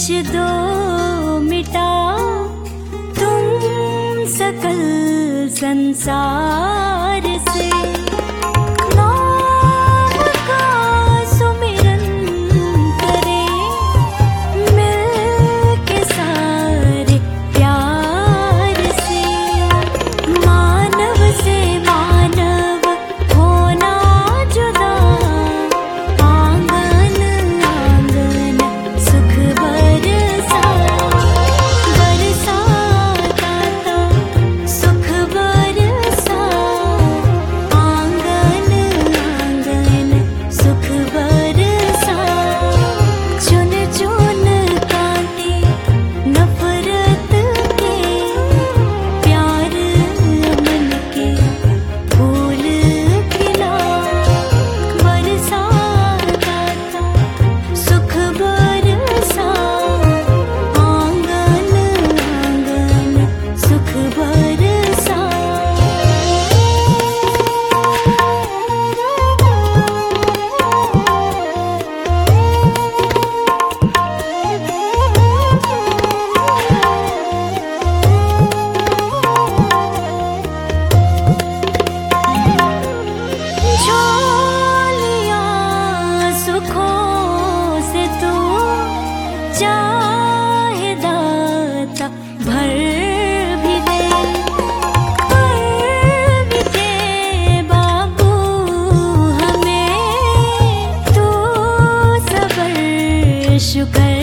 दो मिटा तुम सकल संसार से। नाम का सुमिरन करें मिल के सारे प्यार से। मानव से मानव होना जुदा, आंगन आंगन सुख बरसा। बरसाता सुख बरसा, आंगन आंगन सुख बरसा। चुन चुन कांटे नफरत के, प्यार मन के फूल खिला। बरसाता सुख बरसा, आंगन आंगन सुख बरसा। झोलियां सुखों से तू चाहे दाता भर भी दे। पर भी दे बाबू हमें तू सबर शुक्र